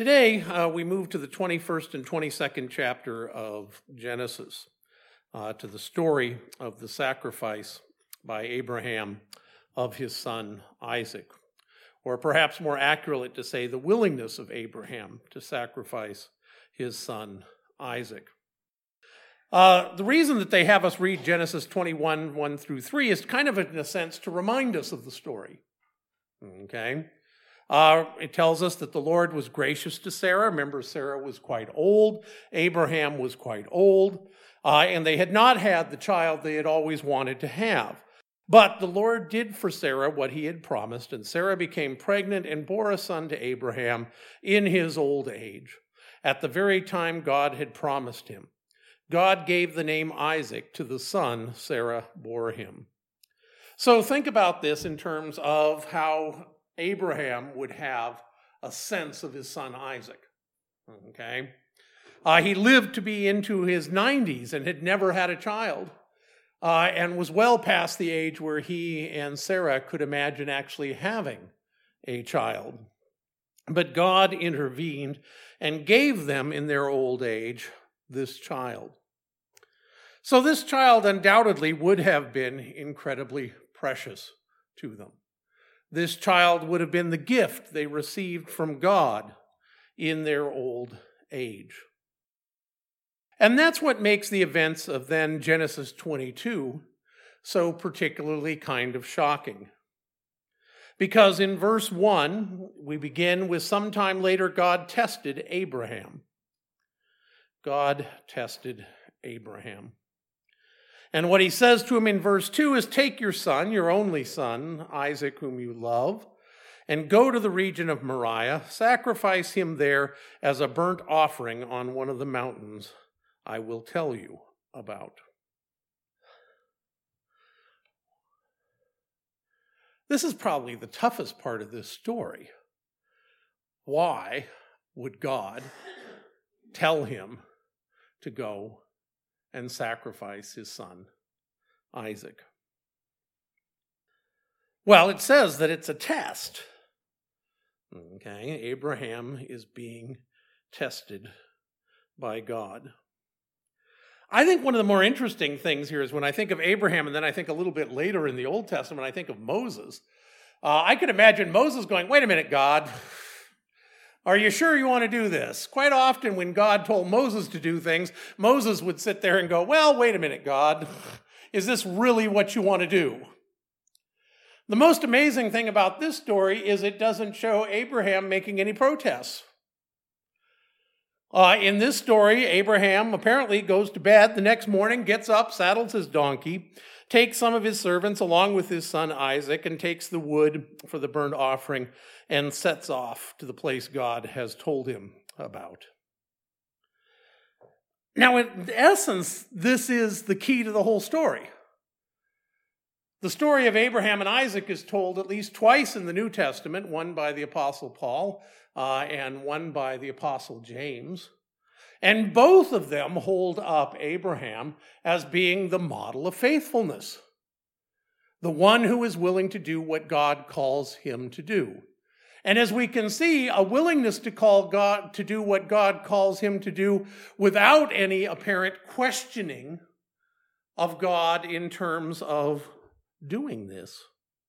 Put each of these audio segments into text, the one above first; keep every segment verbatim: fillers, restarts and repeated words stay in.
Today, uh, we move to the twenty-first and twenty-second chapter of Genesis, uh, to the story of the sacrifice by Abraham of his son Isaac, or perhaps more accurately to say, the willingness of Abraham to sacrifice his son Isaac. Uh, the reason that they have us read Genesis twenty-one, one through three is kind of, in a sense, to remind us of the story. Okay? Uh, it tells us that the Lord was gracious to Sarah. Remember, Sarah was quite old. Abraham was quite old. Uh, and they had not had the child they had always wanted to have. But the Lord did for Sarah what he had promised, and Sarah became pregnant and bore a son to Abraham in his old age, at the very time God had promised him. God gave the name Isaac to the son Sarah bore him. So think about this in terms of how Abraham would have a sense of his son Isaac. Okay? Uh, he lived to be into his nineties and had never had a child, uh, and was well past the age where he and Sarah could imagine actually having a child. But God intervened and gave them in their old age this child. So this child undoubtedly would have been incredibly precious to them. This child would have been the gift they received from God in their old age. And that's what makes the events of then Genesis twenty-two so particularly kind of shocking. Because in verse one, we begin with sometime later, God tested Abraham. God tested Abraham. And what he says to him in verse two is, take your son, your only son, Isaac, whom you love, and go to the region of Moriah, sacrifice him there as a burnt offering on one of the mountains I will tell you about. This is probably the toughest part of this story. Why would God tell him to go and sacrifice his son, Isaac? Well, it says that it's a test. Okay, Abraham is being tested by God. I think one of the more interesting things here is when I think of Abraham, and then I think a little bit later in the Old Testament, I think of Moses. Uh, I could imagine Moses going, wait a minute, God. Are you sure you want to do this? Quite often when God told Moses to do things, Moses would sit there and go, well, wait a minute, God. Is this really what you want to do? The most amazing thing about this story is it doesn't show Abraham making any protests. Uh, in this story, Abraham apparently goes to bed the next morning, gets up, saddles his donkey, takes some of his servants along with his son Isaac, and takes the wood for the burnt offering and sets off to the place God has told him about. Now, in essence, this is the key to the whole story. The story of Abraham and Isaac is told at least twice in the New Testament, one by the Apostle Paul uh, and one by the Apostle James. And both of them hold up Abraham as being the model of faithfulness, the one who is willing to do what God calls him to do. And as we can see, a willingness to call God to do what God calls him to do without any apparent questioning of God in terms of doing this.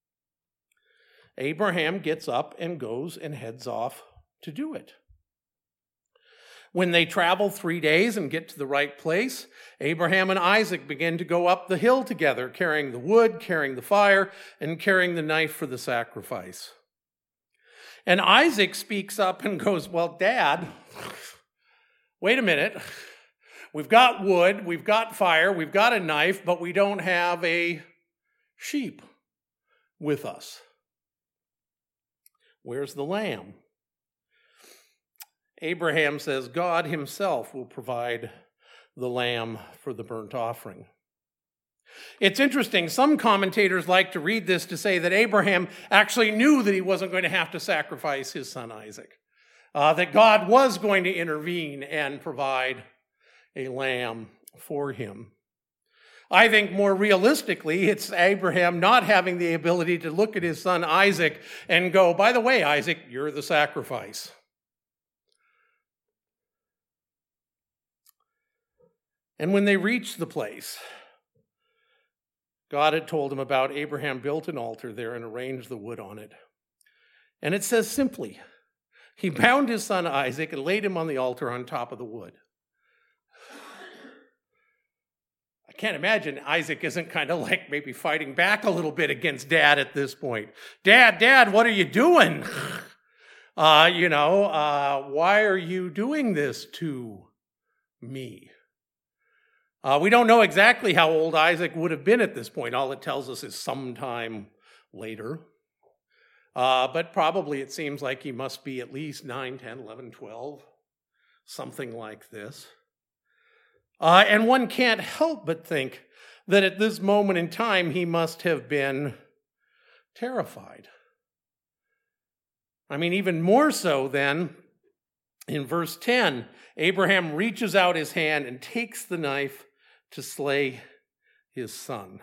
Abraham gets up and goes and heads off to do it. When they travel three days and get to the right place, Abraham and Isaac begin to go up the hill together, carrying the wood, carrying the fire, and carrying the knife for the sacrifice. And Isaac speaks up and goes, well, Dad, wait a minute. We've got wood, we've got fire, we've got a knife, but we don't have a sheep with us. Where's the lamb? Abraham says God himself will provide the lamb for the burnt offering. It's interesting, some commentators like to read this to say that Abraham actually knew that he wasn't going to have to sacrifice his son Isaac, uh, that God was going to intervene and provide a lamb for him. I think more realistically, it's Abraham not having the ability to look at his son Isaac and go, by the way, Isaac, you're the sacrifice. And when they reached the place, God had told him about. Abraham built an altar there and arranged the wood on it. And it says simply, he bound his son Isaac and laid him on the altar on top of the wood. I can't imagine Isaac isn't kind of like maybe fighting back a little bit against Dad at this point. Dad, Dad, what are you doing? Uh, you know, uh, why are you doing this to me? Uh, we don't know exactly how old Isaac would have been at this point. All it tells us is sometime later. Uh, but probably it seems like he must be at least nine, ten, eleven, twelve, something like this. Uh, and one can't help but think that at this moment in time he must have been terrified. I mean, even more so then, in verse ten, Abraham reaches out his hand and takes the knife to slay his son.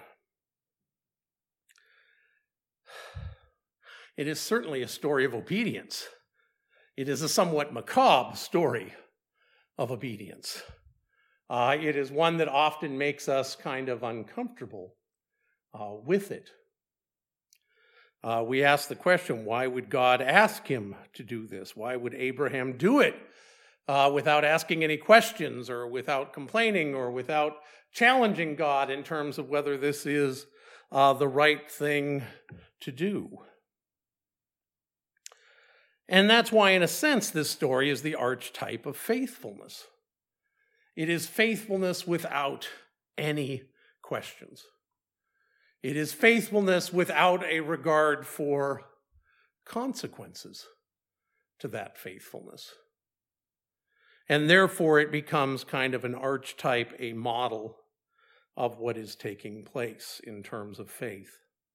It is certainly a story of obedience. It is a somewhat macabre story of obedience. Uh, it is one that often makes us kind of uncomfortable uh, with it. Uh, we ask the question, why would God ask him to do this? Why would Abraham do it uh, without asking any questions or without complaining or without challenging God in terms of whether this is uh, the right thing to do? And that's why, in a sense, this story is the archetype of faithfulness. It is faithfulness without any questions. It is faithfulness without a regard for consequences to that faithfulness. And therefore, it becomes kind of an archetype, a model of what is taking place in terms of faith.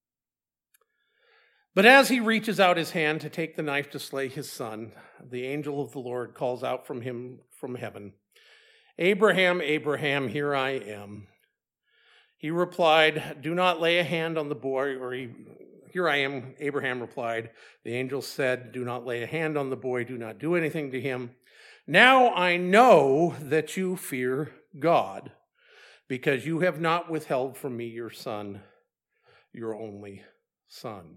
But as he reaches out his hand to take the knife to slay his son, the angel of the Lord calls out from him from heaven, "Abraham, Abraham, here I am." He replied, "Do not lay a hand on the boy," or he, "Here I am," Abraham replied. The angel said, "Do not lay a hand on the boy, do not do anything to him. Now I know that you fear God, because you have not withheld from me your son, your only son."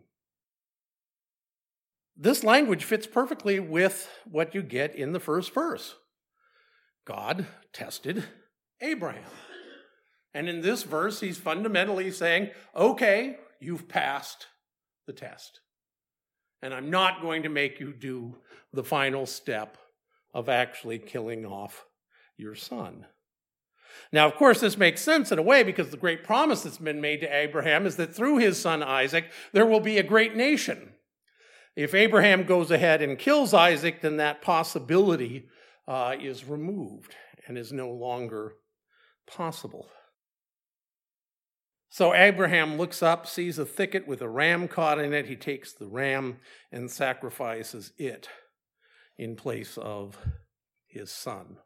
This language fits perfectly with what you get in the first verse. God tested Abraham. And in this verse, he's fundamentally saying, okay, you've passed the test. And I'm not going to make you do the final step of actually killing off your son. Now, of course, this makes sense in a way because the great promise that's been made to Abraham is that through his son Isaac, there will be a great nation. If Abraham goes ahead and kills Isaac, then that possibility uh, is removed and is no longer possible. So Abraham looks up, sees a thicket with a ram caught in it. He takes the ram and sacrifices it in place of his son.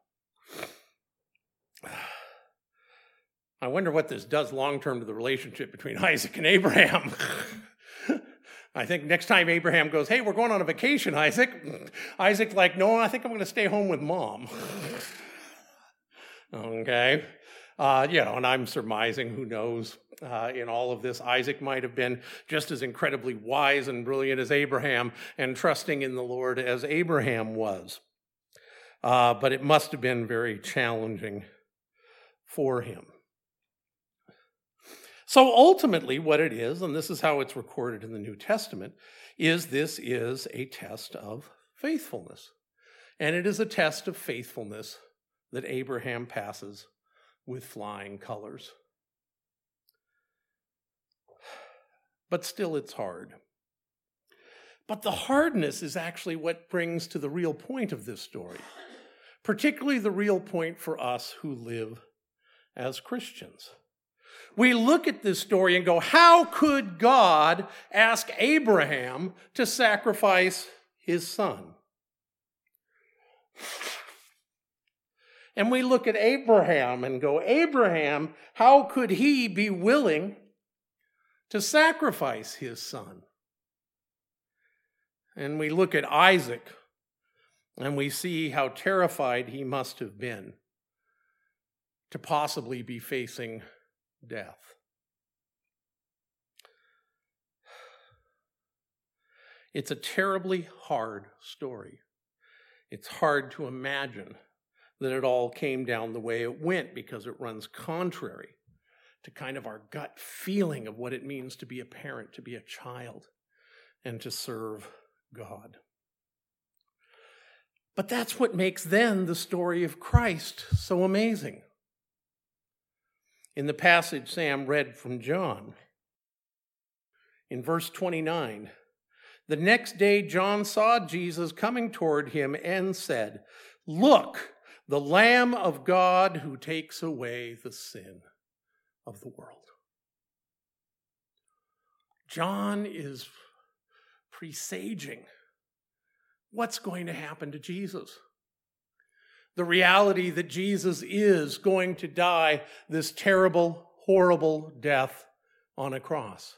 I wonder what this does long-term to the relationship between Isaac and Abraham. I think next time Abraham goes, "Hey, we're going on a vacation, Isaac." Isaac's like, "No, I think I'm going to stay home with Mom." Okay. Uh, you know, and I'm surmising, who knows, uh, in all of this, Isaac might have been just as incredibly wise and brilliant as Abraham and trusting in the Lord as Abraham was. Uh, but it must have been very challenging for him. So ultimately what it is, and this is how it's recorded in the New Testament, is this is a test of faithfulness. And it is a test of faithfulness that Abraham passes with flying colors. But still it's hard. But the hardness is actually what brings to the real point of this story, particularly the real point for us who live as Christians. We look at this story and go, how could God ask Abraham to sacrifice his son? And we look at Abraham and go, Abraham, how could he be willing to sacrifice his son? And we look at Isaac and we see how terrified he must have been to possibly be facing death. It's a terribly hard story. It's hard to imagine that it all came down the way it went because it runs contrary to kind of our gut feeling of what it means to be a parent, to be a child, and to serve God. But that's what makes then the story of Christ so amazing. In the passage Sam read from John, in verse twenty-nine, the next day John saw Jesus coming toward him and said, "Look, the Lamb of God who takes away the sin of the world." John is presaging what's going to happen to Jesus. The reality that Jesus is going to die this terrible, horrible death on a cross.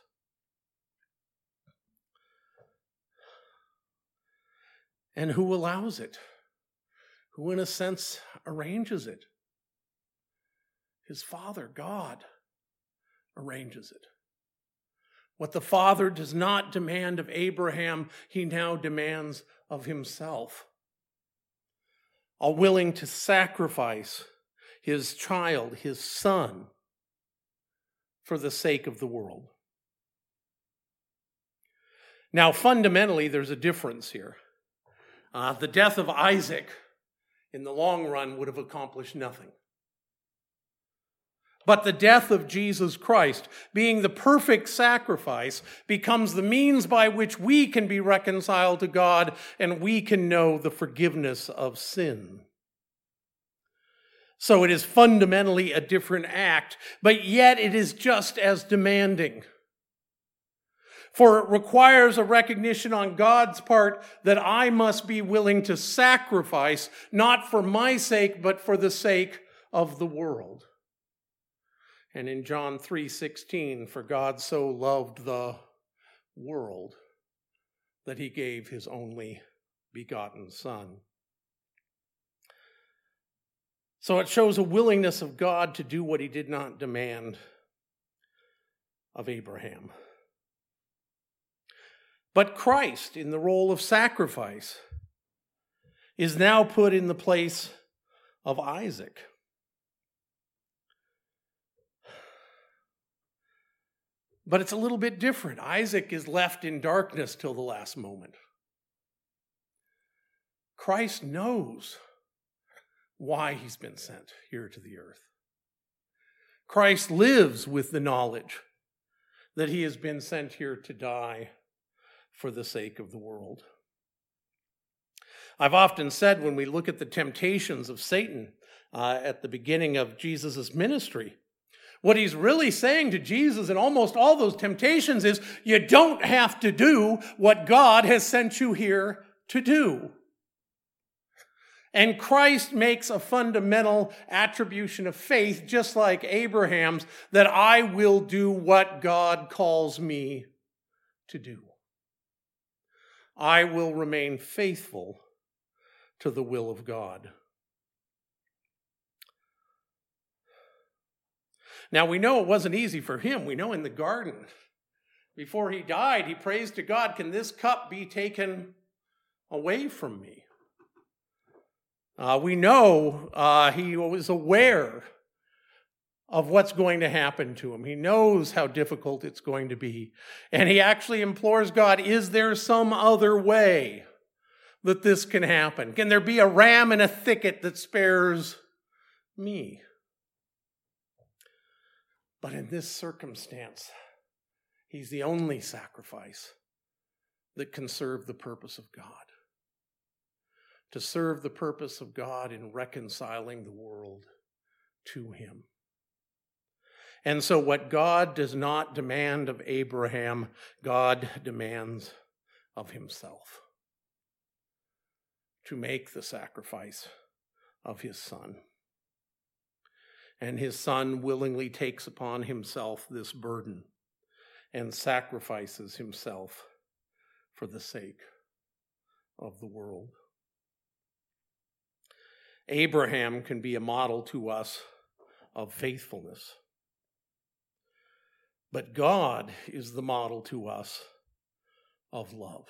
And who allows it? Who, in a sense, arranges it? His Father, God, arranges it. What the Father does not demand of Abraham, he now demands of himself. All willing to sacrifice his child, his son, for the sake of the world. Now, fundamentally, there's a difference here. Uh, the death of Isaac, in the long run, would have accomplished nothing. But the death of Jesus Christ, being the perfect sacrifice, becomes the means by which we can be reconciled to God and we can know the forgiveness of sin. So it is fundamentally a different act, but yet it is just as demanding. For it requires a recognition on God's part that I must be willing to sacrifice, not for my sake, but for the sake of the world. And in John three sixteen, for God so loved the world that he gave his only begotten Son. So it shows a willingness of God to do what he did not demand of Abraham. But Christ, in the role of sacrifice, is now put in the place of Isaac. But it's a little bit different. Isaac is left in darkness till the last moment. Christ knows why he's been sent here to the earth. Christ lives with the knowledge that he has been sent here to die for the sake of the world. I've often said when we look at the temptations of Satan uh, at the beginning of Jesus' ministry, what he's really saying to Jesus in almost all those temptations is, you don't have to do what God has sent you here to do. And Christ makes a fundamental attribution of faith, just like Abraham's, that I will do what God calls me to do. I will remain faithful to the will of God. Now, we know it wasn't easy for him. We know in the garden, before he died, he prays to God, can this cup be taken away from me? Uh, we know uh, he was aware of what's going to happen to him. He knows how difficult it's going to be. And he actually implores God, is there some other way that this can happen? Can there be a ram in a thicket that spares me? But in this circumstance, he's the only sacrifice that can serve the purpose of God. To serve the purpose of God in reconciling the world to him. And so what God does not demand of Abraham, God demands of himself. To make the sacrifice of his son. And his son willingly takes upon himself this burden and sacrifices himself for the sake of the world. Abraham can be a model to us of faithfulness. But God is the model to us of love,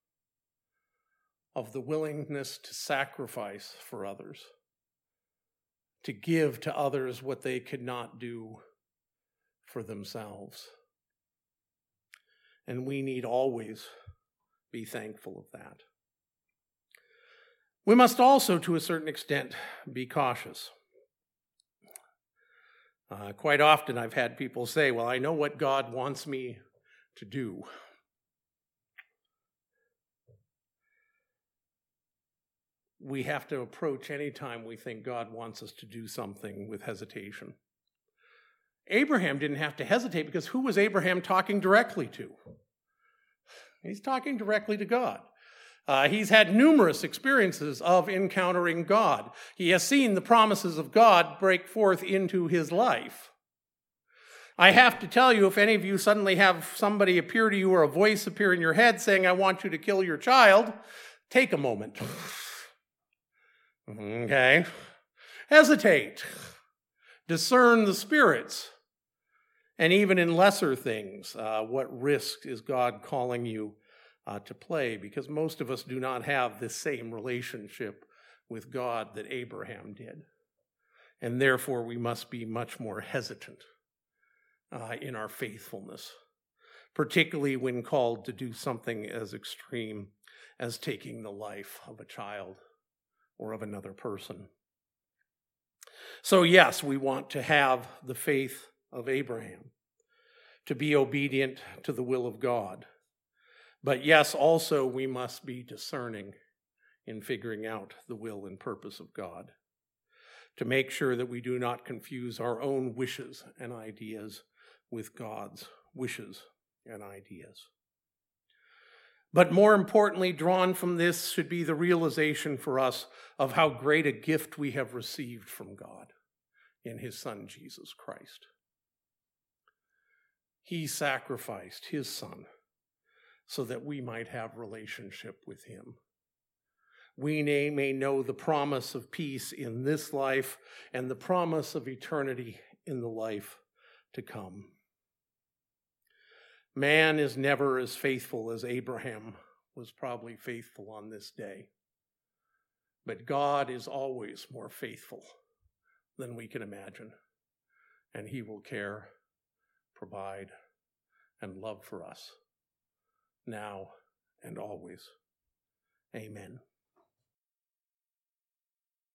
of the willingness to sacrifice for others, to give to others what they could not do for themselves. And we need always be thankful of that. We must also, to a certain extent, be cautious. Uh, quite often I've had people say, well, I know what God wants me to do. We have to approach any time we think God wants us to do something with hesitation. Abraham didn't have to hesitate because who was Abraham talking directly to? He's talking directly to God. Uh, he's had numerous experiences of encountering God. He has seen the promises of God break forth into his life. I have to tell you, if any of you suddenly have somebody appear to you or a voice appear in your head saying, I want you to kill your child, take a moment. Okay? Hesitate. Discern the spirits. And even in lesser things, uh, what risk is God calling you uh, to play? Because most of us do not have this same relationship with God that Abraham did. And therefore, we must be much more hesitant uh, in our faithfulness, particularly when called to do something as extreme as taking the life of a child or of another person. So yes, we want to have the faith of Abraham, to be obedient to the will of God. But yes, also we must be discerning in figuring out the will and purpose of God, to make sure that we do not confuse our own wishes and ideas with God's wishes and ideas. But more importantly, drawn from this should be the realization for us of how great a gift we have received from God in his Son, Jesus Christ. He sacrificed his Son so that we might have relationship with him. We may know the promise of peace in this life and the promise of eternity in the life to come. Man is never as faithful as Abraham was probably faithful on this day. But God is always more faithful than we can imagine. And he will care, provide, and love for us now and always. Amen.